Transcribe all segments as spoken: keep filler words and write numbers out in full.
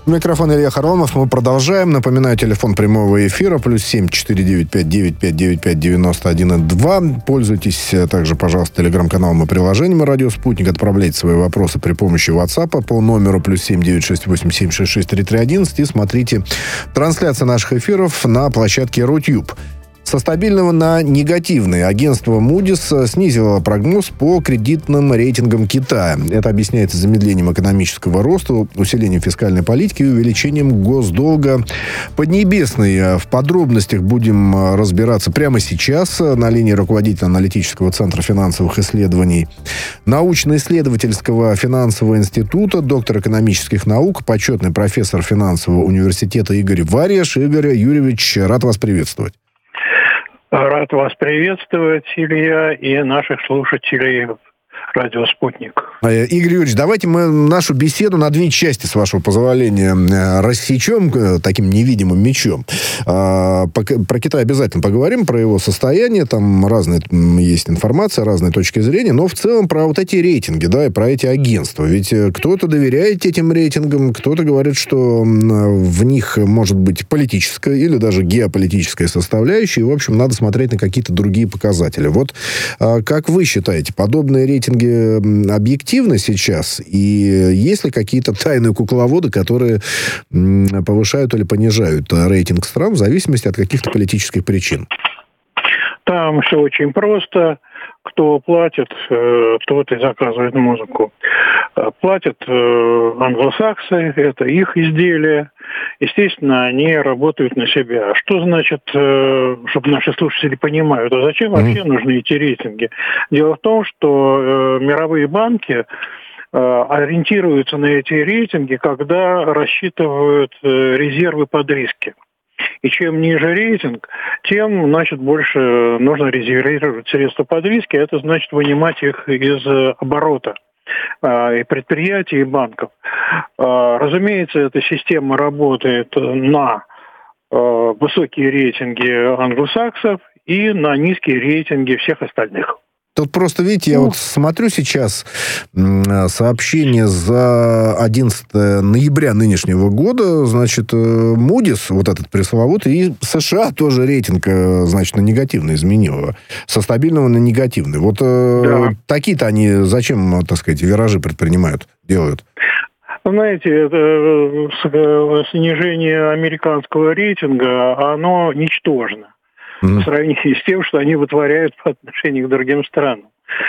Микрофон Илья Харламов. Мы продолжаем. Напоминаю, телефон прямого эфира плюс семь четыре девять пять девять пять девять пять девяносто один два. Пользуйтесь также, пожалуйста, телеграм-каналом и приложением «Радио Спутник». Отправляйте свои вопросы при помощи WhatsApp по номеру плюс семь девять шесть восемь семь шесть шесть три три один. И смотрите трансляцию наших эфиров на площадке Рутюб. Со стабильного на негативный агентство Moody's снизило прогноз по кредитным рейтингам Китая. Это объясняется замедлением экономического роста, усилением фискальной политики и увеличением госдолга Поднебесной. В подробностях будем разбираться прямо сейчас на линии руководителя аналитического центра финансовых исследований научно-исследовательского финансового института, доктор экономических наук, почетный профессор финансового университета Игорь Варьяш. Игорь Юрьевич, рад вас приветствовать. Рад вас приветствовать, Илья, и наших слушателей «Радио Спутник». Игорь Юрьевич, давайте мы нашу беседу на две части, с вашего позволения, рассечем таким невидимым мечом. Про Китай обязательно поговорим, про его состояние. Там разная есть информация, разные точки зрения. Но в целом про вот эти рейтинги, да, и про эти агентства. Ведь кто-то доверяет этим рейтингам, кто-то говорит, что в них может быть политическая или даже геополитическая составляющая. И, в общем, надо смотреть на какие-то другие показатели. Вот как вы считаете, подобные рейтинги объективны сейчас? И есть ли какие-то тайные кукловоды, которые повышают или понижают рейтинг стран в зависимости от каких-то политических причин? Там все очень просто. Кто платит, тот и заказывает музыку. Платят англосаксы, это их изделие. Естественно, они работают на себя. Что значит, чтобы наши слушатели понимают, а зачем вообще mm-hmm. нужны эти рейтинги? Дело в том, что мировые банки ориентируются на эти рейтинги, когда рассчитывают резервы под риски. И чем ниже рейтинг, тем, значит, больше нужно резервировать средства под риски. Это значит вынимать их из оборота и предприятий, и банков. Разумеется, эта система работает на высокие рейтинги англосаксов и на низкие рейтинги всех остальных. Тут просто, видите, я вот смотрю сейчас сообщение за одиннадцатое ноября нынешнего года, значит, Moody's, вот этот пресловутый, и США тоже рейтинг, значит, на негативный изменил его. Со стабильного на негативный. Вот да. Такие-то они зачем, так сказать, виражи предпринимают, делают? Знаете, это снижение американского рейтинга, оно ничтожно. В сравнении с тем, что они вытворяют по отношению к другим странам.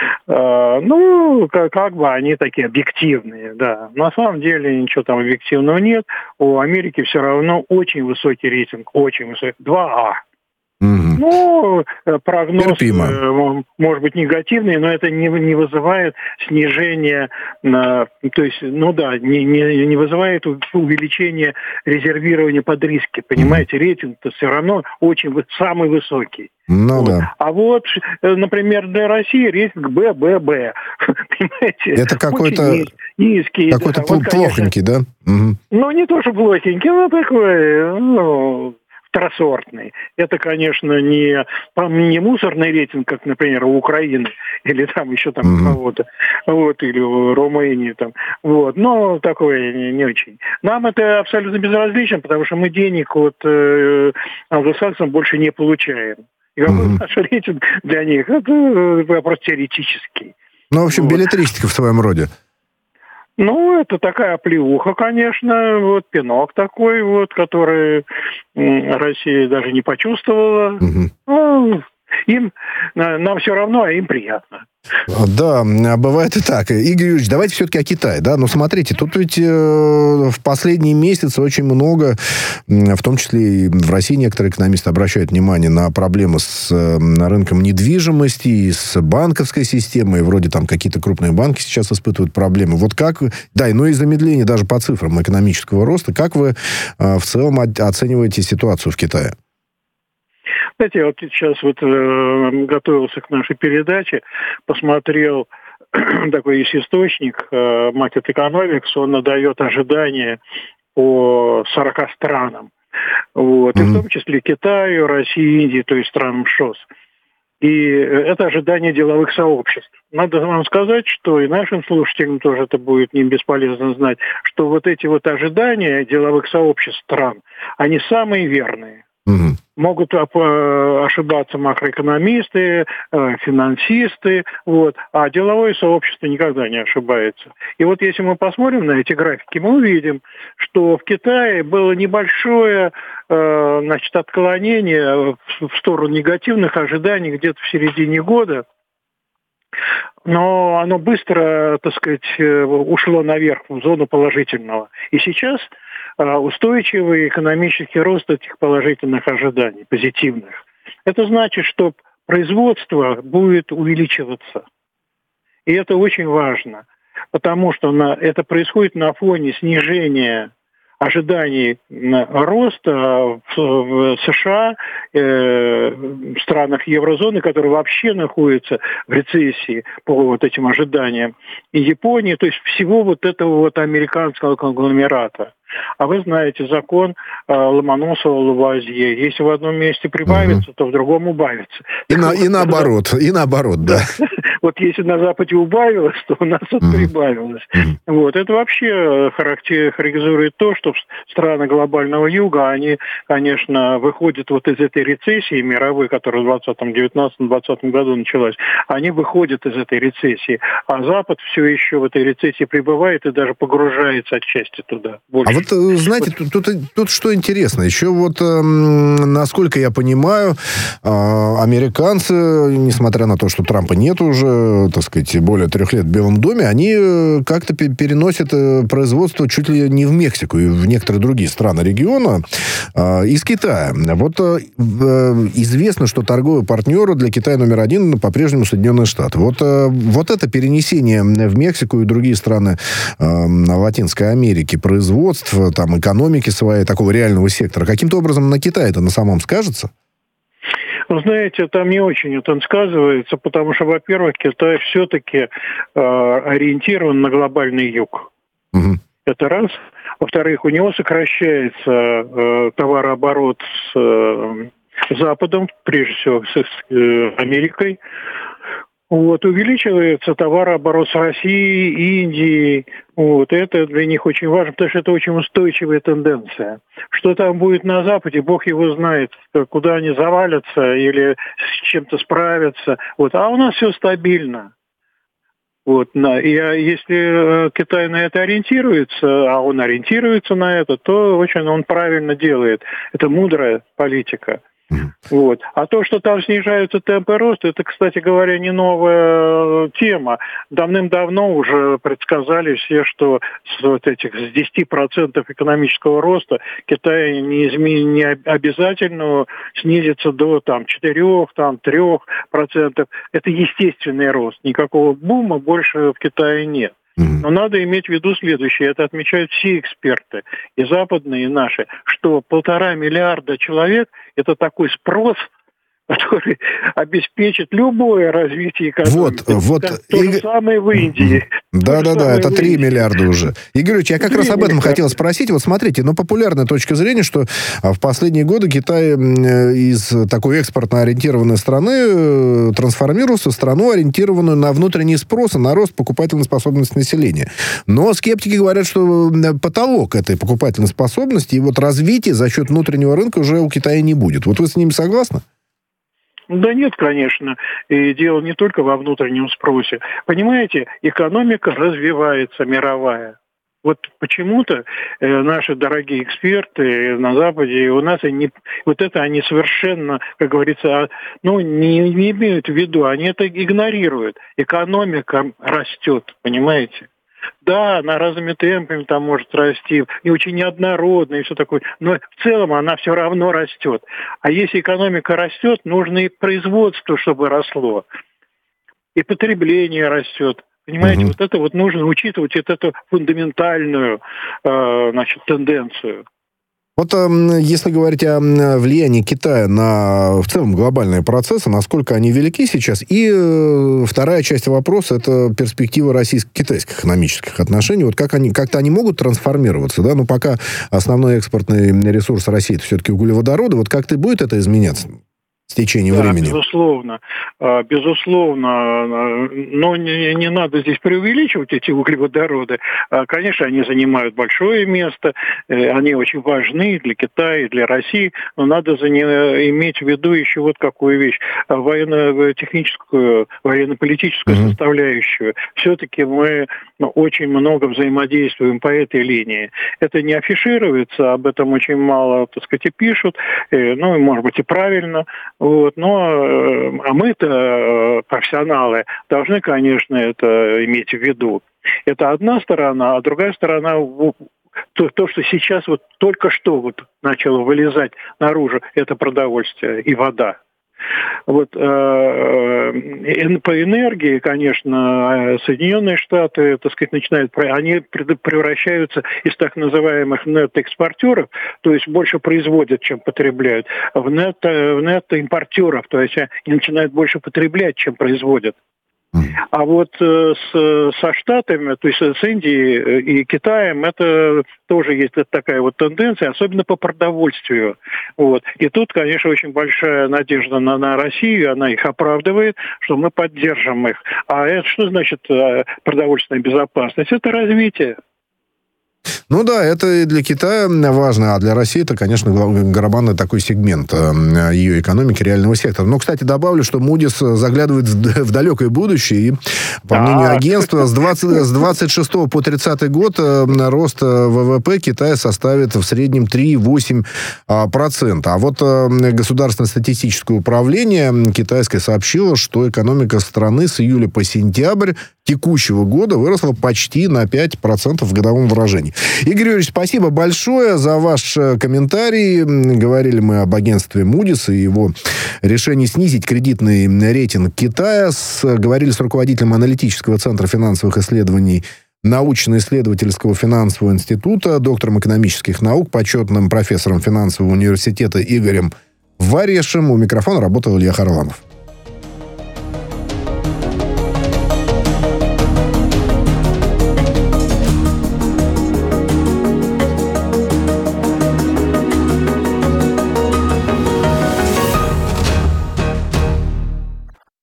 А, ну, как, как бы они такие объективные, да. На самом деле ничего там объективного нет. У Америки все равно очень высокий рейтинг, очень высокий. два А. Угу. Ну, прогноз Терпимо. Может быть негативный, но это не, не вызывает снижения, то есть, ну да, не, не, не вызывает увеличения резервирования под риски. Понимаете, угу. рейтинг-то все равно очень самый высокий. Ну вот. да. А вот, например, для России рейтинг Б Б Б. Понимаете? Это какой-то низкий. Какой-то да. вот, плохонький, конечно, да? Угу. Ну, не то, что плохенький, но такой, ну... второсортный. Это, конечно, не, не мусорный рейтинг, как, например, у Украины, или там еще там mm-hmm. кого-то, вот, или в Румынии там, вот, но такое не, не очень. Нам это абсолютно безразлично, потому что мы денег от э, англосаксов больше не получаем. И какой mm-hmm. наш рейтинг для них, это вопрос теоретический. Ну, в общем, вот. беллетристика в своем роде. Ну, это такая плеуха, конечно, вот пинок такой вот, который Россия даже не почувствовала. Угу. Ну, им, нам все равно, а им приятно. Да, бывает и так. Игорь Юрьевич, давайте все-таки о Китае. Да? Ну, смотрите, тут ведь э, в последние месяцы очень много, в том числе и в России некоторые экономисты обращают внимание на проблемы с э, рынком недвижимости, и с банковской системой. Вроде там какие-то крупные банки сейчас испытывают проблемы. Вот как... Да, ну и замедление даже по цифрам экономического роста. Как вы э, в целом оцениваете ситуацию в Китае? Знаете, я вот сейчас вот э, готовился к нашей передаче, посмотрел такой есть источник, э, Market Economics, он дает ожидания по сорока странам, вот, mm-hmm. и в том числе Китаю, России, Индии, то есть странам ШОС. И это ожидание деловых сообществ. Надо вам сказать, что и нашим слушателям тоже это будет не бесполезно знать, что вот эти вот ожидания деловых сообществ стран, они самые верные. Угу. Могут ошибаться макроэкономисты, финансисты, вот, а деловое сообщество никогда не ошибается. И вот если мы посмотрим на эти графики, мы увидим, что в Китае было небольшое, значит, отклонение в сторону негативных ожиданий где-то в середине года, но оно быстро, так сказать, ушло наверх, в зону положительного. И сейчас устойчивый экономический рост этих положительных ожиданий, позитивных. Это значит, что производство будет увеличиваться. И это очень важно, потому что на, это происходит на фоне снижения ожиданий роста в США, э, в странах еврозоны, которые вообще находятся в рецессии по вот этим ожиданиям, и Японии, то есть всего вот этого вот американского конгломерата. А вы знаете закон э, Ломоносова-Лавуазье. Если в одном месте прибавится, угу. то в другом убавится. И, на, и наоборот, и наоборот, да. Вот если на Западе убавилось, то у нас тут прибавилось. Вот. Это вообще характеризует то, что страны глобального юга, они, конечно, выходят вот из этой рецессии мировой, которая в двадцатом, девятнадцатом, двадцатом году началась, они выходят из этой рецессии, а Запад все еще в этой рецессии пребывает и даже погружается отчасти туда. Больше. А вот, знаете, вот. Тут, тут, тут что интересно, еще вот, э, насколько я понимаю, э, американцы, несмотря на то, что Трампа нет уже, так сказать, более трех лет в Белом доме, они как-то переносят производство чуть ли не в Мексику и в некоторые другие страны региона э, из Китая. Вот э, известно, что торговые партнеры для Китая номер один по-прежнему Соединенные Штаты. Вот, э, вот это перенесение в Мексику и другие страны э, Латинской Америки производства, там, экономики своей, такого реального сектора, каким-то образом на Китай это на самом скажется? Вы знаете, там не очень это сказывается, потому что, во-первых, Китай все-таки э, ориентирован на глобальный юг. Угу. Это раз. Во-вторых, у него сокращается э, товарооборот с э, Западом, прежде всего с э, Америкой. Вот, увеличивается товарооборот с Россией, Индией. Вот, это для них очень важно, потому что это очень устойчивая тенденция. Что там будет на Западе, Бог его знает, куда они завалятся или с чем-то справятся. Вот, а у нас все стабильно. Вот, на, и если Китай на это ориентируется, а он ориентируется на это, то очень он правильно делает. Это мудрая политика. Вот. А то, что там снижаются темпы роста, это, кстати говоря, не новая тема. Давным-давно уже предсказали все, что с вот этих с десяти процентов экономического роста Китай не, изме... не обязательно снизится до там, четырех, там, трех процентов. Это естественный рост. Никакого бума больше в Китае нет. Но надо иметь в виду следующее, это отмечают все эксперты, и западные, и наши, что полтора миллиарда человек – это такой спрос, который обеспечит любое развитие экономики. Вот, вот. То, то же самое в Индии. Да-да-да, это три миллиарда уже. Игорь Ильич, я как раз об этом хотел спросить. Вот смотрите, ну, популярная точка зрения, что в последние годы Китай из такой экспортно ориентированной страны трансформировался в страну, ориентированную на внутренний спрос и на рост покупательной способности населения. Но скептики говорят, что потолок этой покупательной способности и вот развитие за счет внутреннего рынка уже у Китая не будет. Вот вы с ними согласны? Да нет, конечно. И дело не только во внутреннем спросе. Понимаете, экономика развивается, мировая. Вот почему-то э, наши дорогие эксперты на Западе, у нас они, вот это они совершенно, как говорится, ну, не, не имеют в виду, они это игнорируют. Экономика растет, понимаете? Да, она разными темпами там может расти, и очень неоднородно, и все такое, но в целом она все равно растет. А если экономика растет, нужно и производство, чтобы росло, и потребление растет. Понимаете, угу. вот это вот нужно учитывать, вот эту фундаментальную э, значит, тенденцию. Вот если говорить о влиянии Китая на в целом глобальные процессы, насколько они велики сейчас, и вторая часть вопроса – это перспектива российско-китайских экономических отношений. Вот как они, как-то они могут трансформироваться, да? Но пока основной экспортный ресурс России – это все-таки углеводороды. Вот как-то будет это изменяться? с течением да, времени. Безусловно. Безусловно. Но не, не надо здесь преувеличивать эти углеводороды. Конечно, они занимают большое место. Они очень важны для Китая и для России. Но надо за не, иметь в виду еще вот какую вещь. Военно-техническую, военно-политическую mm-hmm. составляющую. Все-таки мы ну, очень много взаимодействуем по этой линии. Это не афишируется, об этом очень мало, так сказать, и пишут. Ну, может быть, и правильно. Вот, но а мы-то, профессионалы, должны, конечно, это иметь в виду. Это одна сторона, а другая сторона то, то, что сейчас вот только что вот начало вылезать наружу, это продовольствие и вода. Вот э, по энергии, конечно, Соединенные Штаты, так сказать, начинают, они превращаются из так называемых нет-экспортеров, то есть больше производят, чем потребляют, в нет, в нет-импортеров, то есть они начинают больше потреблять, чем производят. А вот с, со Штатами, то есть с Индией и Китаем, это тоже есть такая вот тенденция, особенно по продовольствию. Вот. И тут, конечно, очень большая надежда на, на Россию, она их оправдывает, что мы поддержим их. А это что значит продовольственная безопасность? Это развитие. Ну да, это и для Китая важно, а для России это, конечно, барабанный такой сегмент ее экономики, реального сектора. Но, кстати, добавлю, что Moody's заглядывает в далекое будущее, и, по мнению агентства, с двадцать шестого по тридцатый год рост ВВП Китая составит в среднем три целых восемь десятых процента. А вот Государственное статистическое управление китайское сообщило, что экономика страны с июля по сентябрь текущего года выросла почти на пять процентов в годовом выражении. Игорь Юрьевич, спасибо большое за ваш комментарий. Говорили мы об агентстве Moody's и его решении снизить кредитный рейтинг Китая. С, говорили с руководителем аналитического центра финансовых исследований научно-исследовательского финансового института, доктором экономических наук, почетным профессором финансового университета Игорем Варешем. У микрофона работал Илья Харламов.